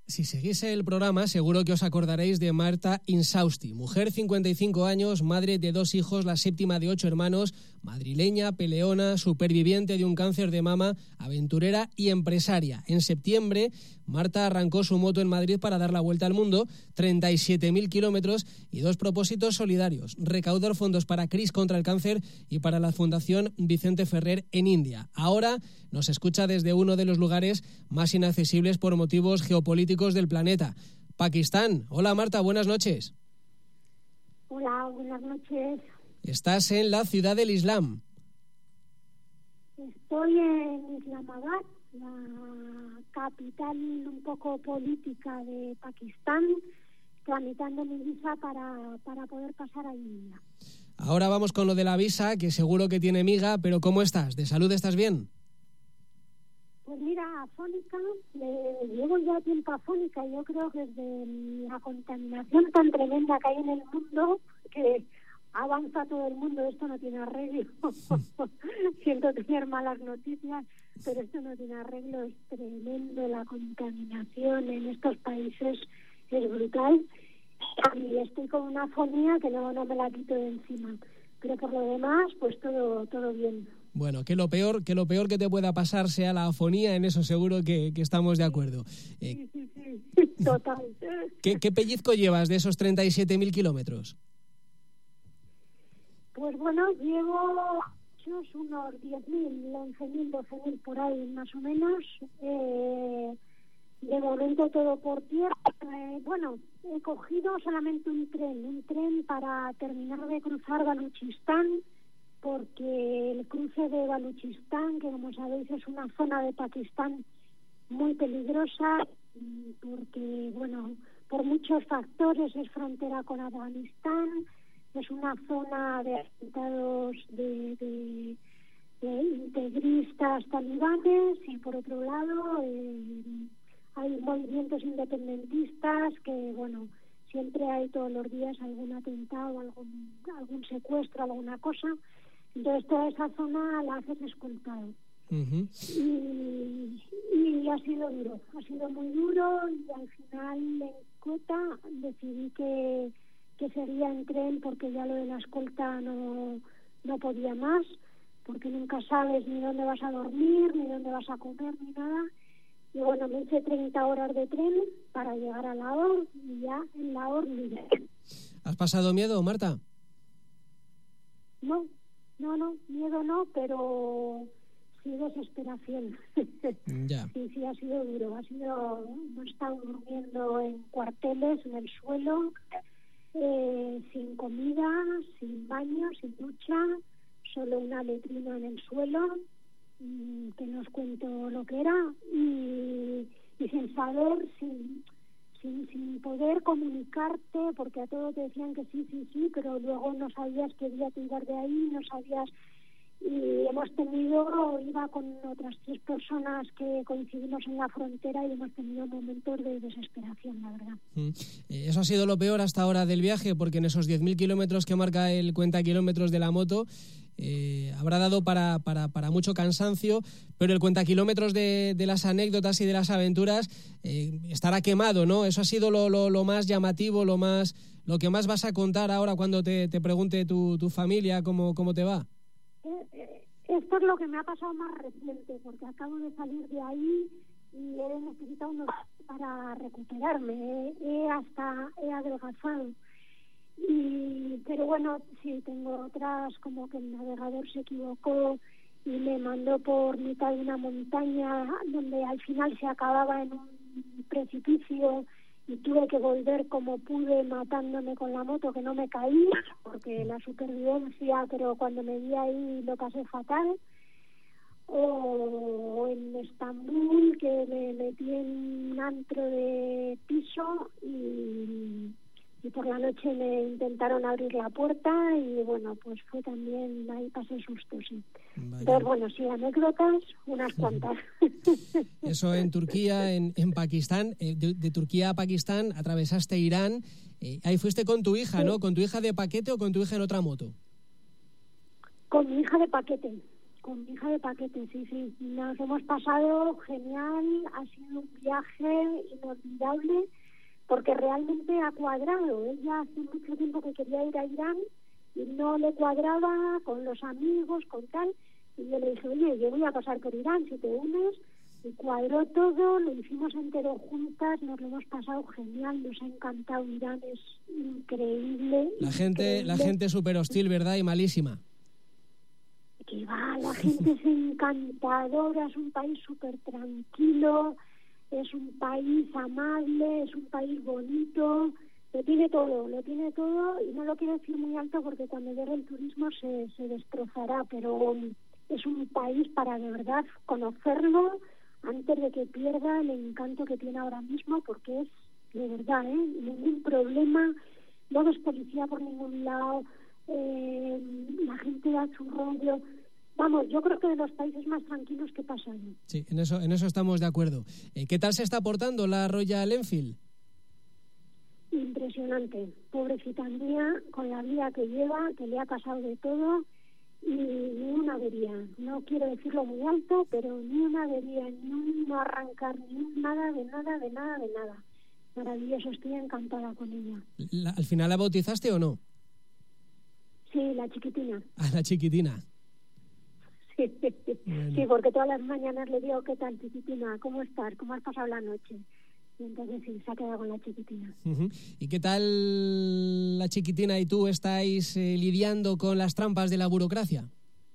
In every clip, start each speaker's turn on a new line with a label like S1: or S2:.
S1: Si seguís el programa, seguro que os acordaréis de Marta Insausti, mujer 55 años, madre de 2 hijos, la séptima de 8 hermanos, madrileña, peleona, superviviente de un cáncer de mama, aventurera y empresaria. En septiembre, Marta arrancó su moto en Madrid para dar la vuelta al mundo, 37.000 kilómetros y 2 propósitos solidarios: recaudar fondos para CRIS contra el cáncer y para la Fundación Vicente Ferrer en India. Ahora nos escucha desde uno de los lugares más inaccesibles por motivos geopolíticos del planeta, Pakistán. Hola Marta, buenas noches.
S2: Hola, buenas noches.
S1: Estás en la ciudad del Islam.
S2: Estoy en Islamabad, la capital un poco política de Pakistán, tramitando mi visa para poder pasar a India.
S1: Ahora vamos con lo de la visa, que seguro que tiene miga, pero ¿cómo estás? ¿De salud estás bien?
S2: Pues mira, afónica, llevo ya tiempo afónica. Yo creo que desde la contaminación tan tremenda que hay en el mundo, que avanza todo el mundo, esto no tiene arreglo. Siento tener malas noticias, pero esto no tiene arreglo. Es tremendo, la contaminación en estos países es brutal. Y estoy con una afonía que no me la quito de encima. Pero por lo demás, pues todo bien.
S1: Bueno, que lo peor que te pueda pasar sea la afonía, en eso seguro que estamos de acuerdo.
S2: Sí, total.
S1: ¿Qué pellizco llevas de esos 37.000 kilómetros?
S2: Pues bueno, llevo unos 10.000, 11.000, 12.000 por ahí más o menos. De momento todo por tierra. Bueno, he cogido solamente un tren para terminar de cruzar Baluchistán, porque el cruce de Baluchistán, que como sabéis es una zona de Pakistán muy peligrosa, porque bueno, por muchos factores es frontera con Afganistán, es una zona de atentados de integristas talibanes, y por otro lado hay movimientos independentistas que, bueno, siempre hay todos los días algún atentado, algún secuestro, alguna cosa. Entonces toda esa zona la haces escoltado.
S1: Uh-huh.
S2: Y ha sido duro, ha sido muy duro, y al final en Cota decidí que sería en tren, porque ya lo de la escolta no podía más, porque nunca sabes ni dónde vas a dormir, ni dónde vas a comer, ni nada. Y bueno, me hice 30 horas de tren para llegar a Lahore, y ya en Lahore libre.
S1: ¿Has pasado miedo, Marta?
S2: No, miedo no, pero sí desesperación.
S1: Ya.
S2: Sí, ha sido duro. Hemos estado durmiendo en cuarteles, en el suelo, sin comida, sin baño, sin ducha, solo una letrina en el suelo, que no os cuento lo que era, y sin saber, sin poder comunicarte, porque a todos te decían que sí, pero luego no sabías qué día te ibas de ahí, no sabías. Y iba con otras 3 personas que coincidimos en la frontera, y hemos tenido momentos de desesperación, la verdad.
S1: Eso ha sido lo peor hasta ahora del viaje, porque en esos 10.000 kilómetros que marca el cuenta kilómetros de la moto, habrá dado para mucho cansancio, pero el cuenta kilómetros de las anécdotas y de las aventuras estará quemado, ¿no? Eso ha sido lo más llamativo, lo que más vas a contar ahora cuando te pregunte tu familia cómo te va.
S2: Esto es lo que me ha pasado más reciente, porque acabo de salir de ahí y he necesitado unos para recuperarme. He adelgazado. Pero bueno, sí, tengo otras, como que el navegador se equivocó y me mandó por mitad de una montaña donde al final se acababa en un precipicio, y tuve que volver como pude, matándome con la moto, que no me caí, porque la supervivencia, pero cuando me vi ahí lo pasé fatal. O en Estambul, que me metí en un antro de piso y por la noche me intentaron abrir la puerta, y bueno, pues fue también, ahí pasé susto, sí. Vaya. Entonces, bueno, sí, anécdotas, unas cuantas.
S1: Eso en Turquía, en Pakistán, de Turquía a Pakistán, atravesaste Irán, ahí fuiste con tu hija, sí, ¿no? ¿Con tu hija de paquete o con tu hija en otra moto?
S2: Con mi hija de paquete. Con mi hija de paquete, sí. Nos hemos pasado genial, ha sido un viaje inolvidable, porque realmente ha cuadrado. Ella hace mucho tiempo que quería ir a Irán y no le cuadraba con los amigos, con tal. Y yo le dije, oye, yo voy a pasar por Irán, si te unes. Y cuadró todo, lo hicimos entero juntas, nos lo hemos pasado genial, nos ha encantado Irán, es increíble.
S1: La gente súper hostil, ¿verdad? Y malísima.
S2: Que va, la gente es encantadora, es un país súper tranquilo, es un país amable, es un país bonito, lo tiene todo y no lo quiero decir muy alto porque cuando llegue el turismo se destrozará, pero es un país para de verdad conocerlo antes de que pierda el encanto que tiene ahora mismo, porque es de verdad, ningún problema, no ves policía por ningún lado, la gente da su rollo. Vamos, yo creo que de los países más tranquilos que pasan.
S1: Sí, en eso estamos de acuerdo. ¿Qué tal se está portando la Royal Enfield?
S2: Impresionante, pobrecita mía, con la vida que lleva, que le ha pasado de todo, y ni una avería. No quiero decirlo muy alto, pero ni una avería, ni un no arrancar, ni un nada. Maravilloso, estoy encantada con ella.
S1: ¿Al final la bautizaste o no?
S2: Sí, la chiquitina.
S1: Ah, la chiquitina.
S2: Sí,
S1: Bueno.
S2: Sí, porque todas las mañanas le digo, ¿qué tal, chiquitina? ¿Cómo estás? ¿Cómo has pasado la noche? Y entonces sí, se ha quedado con la chiquitina.
S1: Uh-huh. ¿Y qué tal la chiquitina y tú estáis lidiando con las trampas de la burocracia?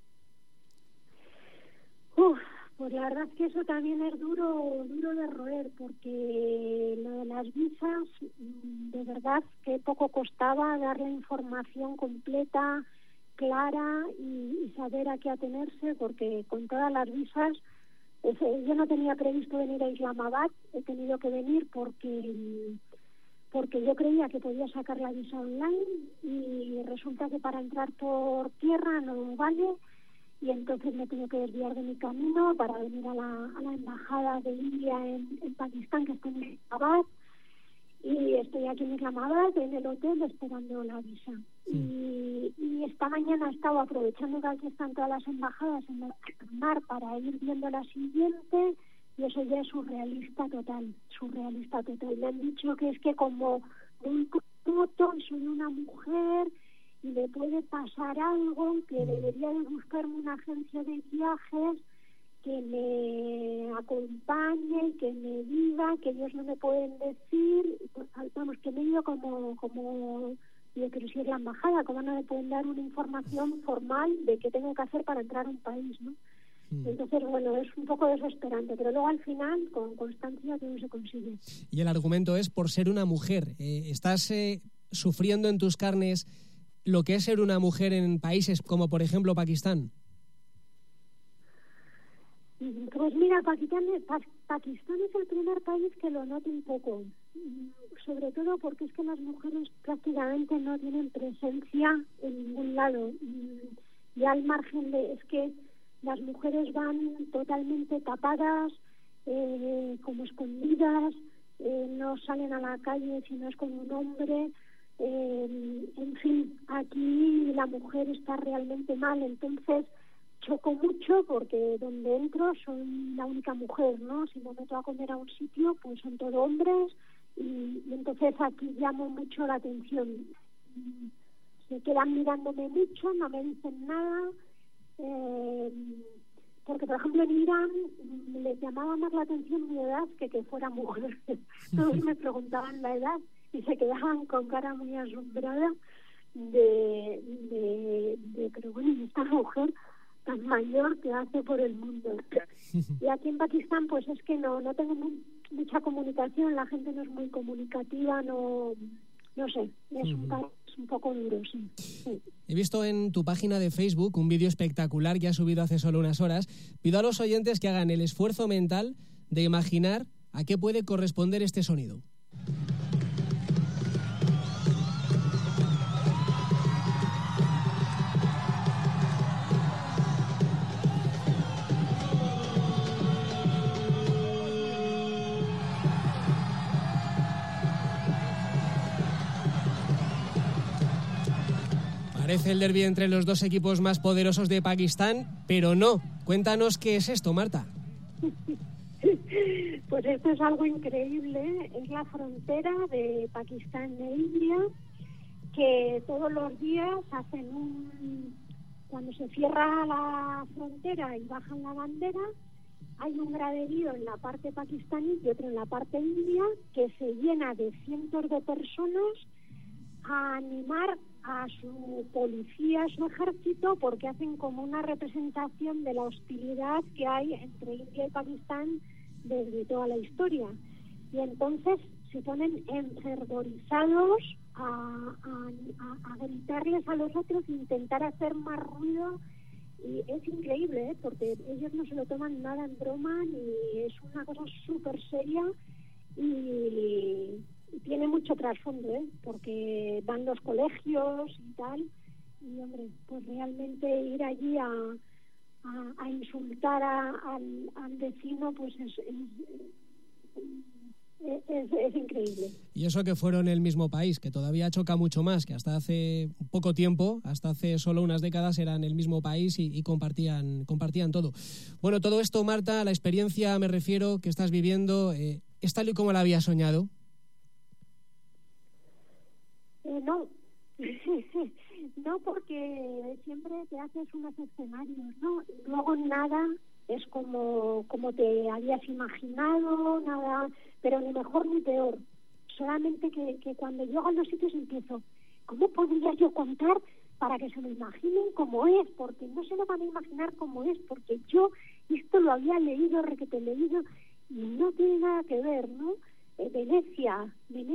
S2: Pues la verdad es que eso también es duro de roer, porque lo de las visas, de verdad que poco costaba dar la información completa, clara y saber a qué atenerse, porque con todas las visas, yo no tenía previsto venir a Islamabad, he tenido que venir porque yo creía que podía sacar la visa online y resulta que para entrar por tierra no vale, y entonces me tengo que desviar de mi camino para venir a la embajada de India en Pakistán, que está en Islamabad, y estoy aquí en Islamabad, en el hotel, esperando la visa. Y esta mañana he estado aprovechando que aquí están todas las embajadas en el mar para ir viendo la siguiente, y eso ya es surrealista total. Me han dicho que es que como un moto y soy una mujer y le puede pasar algo, que debería de buscarme una agencia de viajes que me acompañe, que me diga, que ellos no me pueden decir, pues, vamos, que me digo como yo quiero si es la embajada, como no me pueden dar una información formal de qué tengo que hacer para entrar a un país, ¿no? Entonces, bueno, es un poco desesperante, pero luego al final, con constancia, todo se consigue.
S1: Y el argumento es por ser una mujer. ¿Estás sufriendo en tus carnes lo que es ser una mujer en países como, por ejemplo, Pakistán?
S2: Pues mira, Pakistán es el primer país que lo noto un poco, sobre todo porque es que las mujeres prácticamente no tienen presencia en ningún lado, y al margen de, es que las mujeres van totalmente tapadas, como escondidas, no salen a la calle si no es con un hombre, en fin, aquí la mujer está realmente mal, entonces choco mucho porque donde entro soy la única mujer, ¿no? Si me meto a comer a un sitio, pues son todo hombres, y entonces aquí llamo mucho la atención. Se quedan mirándome mucho, no me dicen nada, porque por ejemplo en Irán les llamaba más la atención mi edad que fuera mujer. Todos me preguntaban la edad y se quedaban con cara muy asombrada pero bueno, esta mujer tan mayor que hace por el mundo. Y aquí en Pakistán pues es que no tengo mucha comunicación, la gente no es muy comunicativa, no sé, es un país un poco duro, sí.
S1: He visto en tu página de Facebook un vídeo espectacular que has subido hace solo unas horas. Pido a los oyentes que hagan el esfuerzo mental de imaginar a qué puede corresponder este sonido. Parece el derbi entre los dos equipos más poderosos de Pakistán, pero no. Cuéntanos qué es esto, Marta.
S2: Pues esto es algo increíble. Es la frontera de Pakistán e India, que todos los días cuando se cierra la frontera y bajan la bandera, hay un graderío en la parte pakistaní y otro en la parte india, que se llena de cientos de personas a animar a su policía, a su ejército, porque hacen como una representación de la hostilidad que hay entre India y Pakistán desde toda la historia. Y entonces se ponen enfervorizados a gritarles a los otros e intentar hacer más ruido. Y es increíble, porque ellos no se lo toman nada en broma, ni es una cosa súper seria, y tiene mucho trasfondo, porque van los colegios y tal, y hombre, pues realmente ir allí a insultar al vecino, pues es increíble.
S1: Y eso que fueron el mismo país, que todavía choca mucho más, que hasta hace poco tiempo, hasta hace solo unas décadas, eran el mismo país y compartían todo. Bueno, todo esto, Marta, la experiencia, me refiero, que estás viviendo, ¿es tal y como la habías soñado?
S2: No. No, porque siempre te haces unos escenarios, ¿no? Luego nada es como te habías imaginado, nada, pero ni mejor ni peor. Solamente que cuando llego a los sitios empiezo, ¿cómo podría yo contar para que se me imaginen cómo es? Porque no se lo van a imaginar cómo es, porque yo esto lo había leído, requete leído, y no tiene nada que ver, ¿no? Venecia,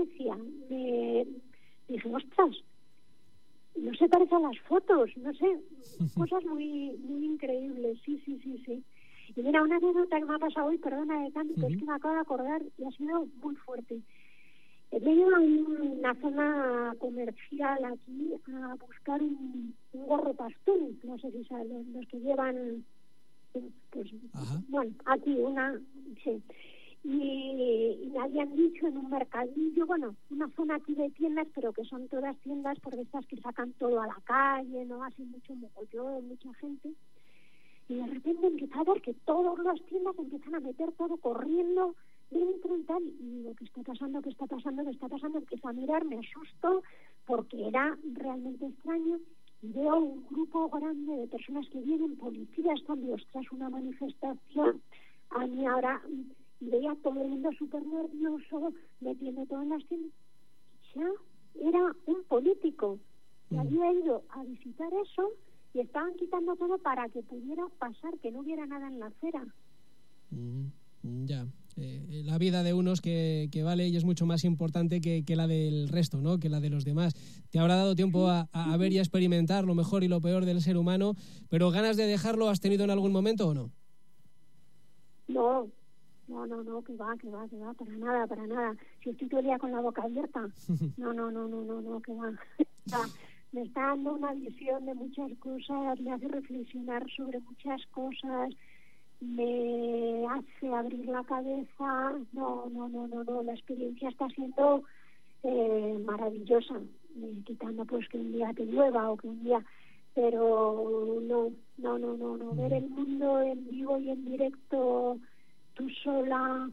S2: dije, ostras, no se parece a las fotos, no sé, cosas muy muy increíbles, sí. Y mira, una anécdota que me ha pasado hoy, perdona de tanto, es que me acabo de acordar y ha sido muy fuerte. He ido a una zona comercial aquí a buscar un gorro pastún, no sé si saben, los que llevan, pues, bueno, aquí sí. Y me habían dicho en un mercadillo, bueno, una zona aquí de tiendas, pero que son todas tiendas por estas que sacan todo a la calle, no así mucho mogollón, mucha gente. Y de repente empieza a ver que todas las tiendas empiezan a meter todo corriendo dentro y tal. Y digo, ¿qué está pasando? Empiezo a mirar, me asusto, porque era realmente extraño. Y veo un grupo grande de personas que vienen, policías también, tras una manifestación. A mí ahora... Y veía todo el mundo súper nervioso, metiendo todo en las tiendas. Ya era un político que había ido a visitar eso y estaban quitando todo para que pudiera pasar, que no hubiera nada en la acera.
S1: Ya. La vida de unos que vale y es mucho más importante que la del resto, ¿no? Que la de los demás. Te habrá dado tiempo a ver y a experimentar lo mejor y lo peor del ser humano, pero ¿ganas de dejarlo has tenido en algún momento o no?
S2: No, que va, para nada. Si estoy todo el día con la boca abierta, no, que va. Me está dando una visión de muchas cosas, me hace reflexionar sobre muchas cosas, me hace abrir la cabeza. No, la experiencia está siendo maravillosa, quitando pues que un día te llueva o que un día... Pero no, ver el mundo en vivo y en directo... tú sola,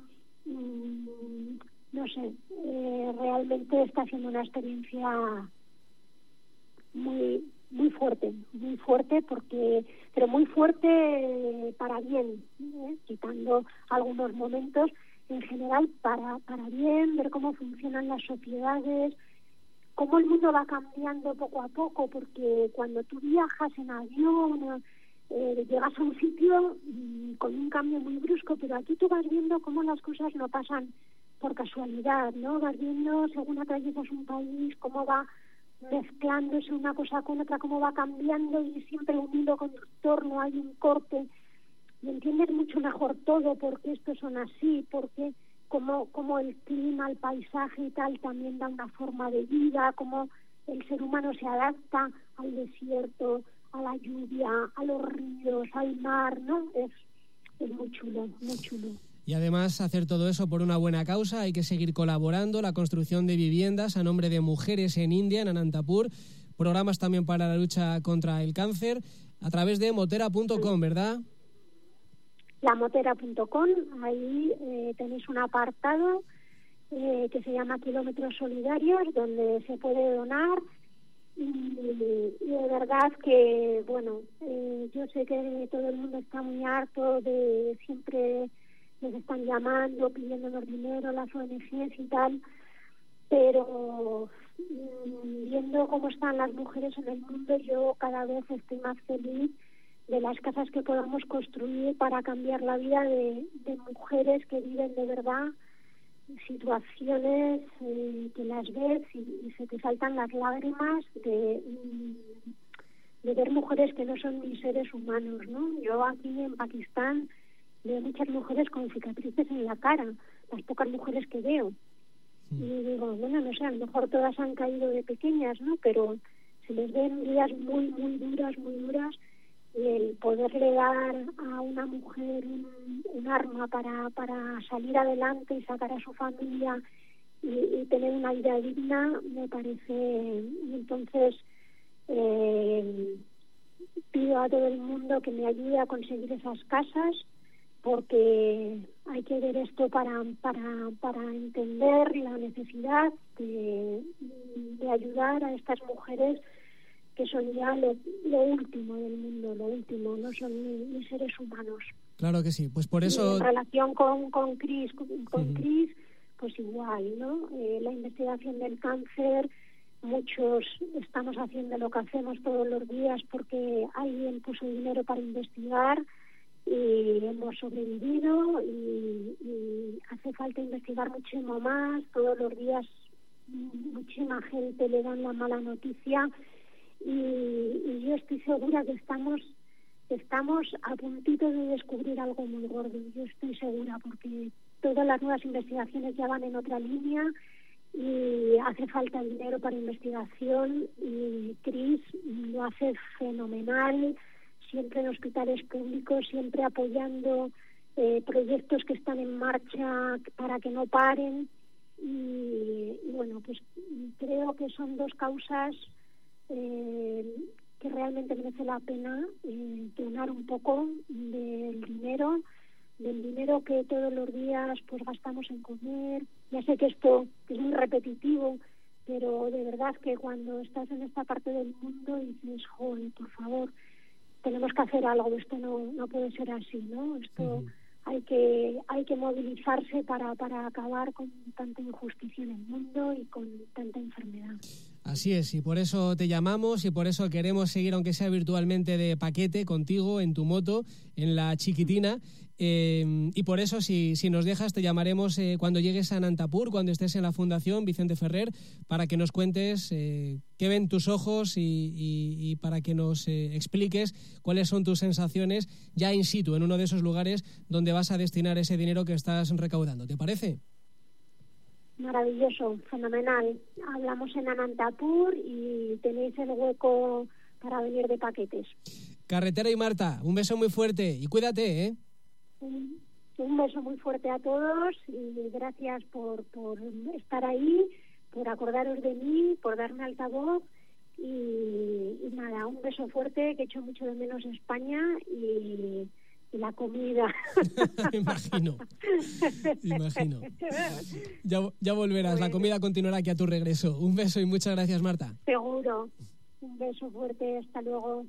S2: no sé, realmente está siendo una experiencia muy fuerte, pero muy fuerte para bien, quitando algunos momentos, en general para bien, ver cómo funcionan las sociedades, cómo el mundo va cambiando poco a poco, porque cuando tú viajas en avión, llegas a un sitio con un cambio muy brusco, pero aquí tú vas viendo cómo las cosas no pasan por casualidad, ¿no? Vas viendo, según atraviesas un país, cómo va mezclándose una cosa con otra, cómo va cambiando y siempre un hilo conductor, no hay un corte. Y entiendes mucho mejor todo, porque estos son así, porque como el clima, el paisaje y tal también da una forma de vida, cómo el ser humano se adapta al desierto, a la lluvia, a los ríos, al mar, ¿no? Es muy chulo.
S1: Y además hacer todo eso por una buena causa, hay que seguir colaborando, la construcción de viviendas a nombre de mujeres en India, en Anantapur, programas también para la lucha contra el cáncer, a través de motera.com, ¿verdad?
S2: Lamotera.com, ahí tenéis un apartado que se llama Kilómetros Solidarios, donde se puede donar. Y de verdad que, bueno, yo sé que todo el mundo está muy harto de siempre nos están llamando, pidiéndonos dinero, las ONGs y tal, pero viendo cómo están las mujeres en el mundo, yo cada vez estoy más feliz de las casas que podamos construir para cambiar la vida de mujeres que viven de verdad situaciones que las ves y se te saltan las lágrimas de ver mujeres que no son ni seres humanos, ¿no? Yo aquí en Pakistán veo muchas mujeres con cicatrices en la cara, las pocas mujeres que veo. Y digo, bueno, no sé, a lo mejor todas han caído de pequeñas, ¿no? Pero se les ven vidas muy, muy duras, y el poderle dar a una mujer un arma para salir adelante y sacar a su familia y tener una vida digna, me parece. Y entonces pido a todo el mundo que me ayude a conseguir esas casas, porque hay que ver esto para entender la necesidad de ayudar a estas mujeres que son ya lo último del mundo, lo último, no son ni seres humanos.
S1: Claro que sí, pues por eso...
S2: Y en relación con Cris, Cris, pues igual, ¿no? La investigación del cáncer, muchos estamos haciendo lo que hacemos todos los días porque alguien puso dinero para investigar y hemos sobrevivido y hace falta investigar muchísimo más. Todos los días muchísima gente le dan la mala noticia. Y yo estoy segura que estamos a puntito de descubrir algo muy gordo. Yo estoy segura, porque todas las nuevas investigaciones ya van en otra línea y hace falta dinero para investigación, y Cris lo hace fenomenal, siempre en hospitales públicos, siempre apoyando proyectos que están en marcha para que no paren. Y bueno, pues creo que son dos causas que realmente merece la pena donar un poco del dinero que todos los días pues gastamos en comer. Ya sé que esto es muy repetitivo, pero de verdad que cuando estás en esta parte del mundo dices, joder, por favor, tenemos que hacer algo, esto no puede ser así, ¿no? Esto hay que movilizarse para acabar con tanta injusticia en el mundo y con tanta enfermedad.
S1: Así es, y por eso te llamamos y por eso queremos seguir, aunque sea virtualmente, de paquete contigo en tu moto, en la chiquitina. Y por eso, si nos dejas, te llamaremos cuando llegues a Anantapur, cuando estés en la Fundación Vicente Ferrer, para que nos cuentes qué ven tus ojos y para que nos expliques cuáles son tus sensaciones ya in situ, en uno de esos lugares donde vas a destinar ese dinero que estás recaudando. ¿Te parece?
S2: Maravilloso, fenomenal. Hablamos en Anantapur y tenéis el hueco para venir de paquetes.
S1: Carretera y Marta, un beso muy fuerte y cuídate, ¿eh?
S2: Un beso muy fuerte a todos y gracias por estar ahí, por acordaros de mí, por darme altavoz y nada, un beso fuerte, que echo mucho de menos España y la comida.
S1: Imagino. Ya volverás, bueno. La comida continuará aquí a tu regreso. Un beso y muchas gracias, Marta.
S2: Seguro. Un beso fuerte, hasta luego.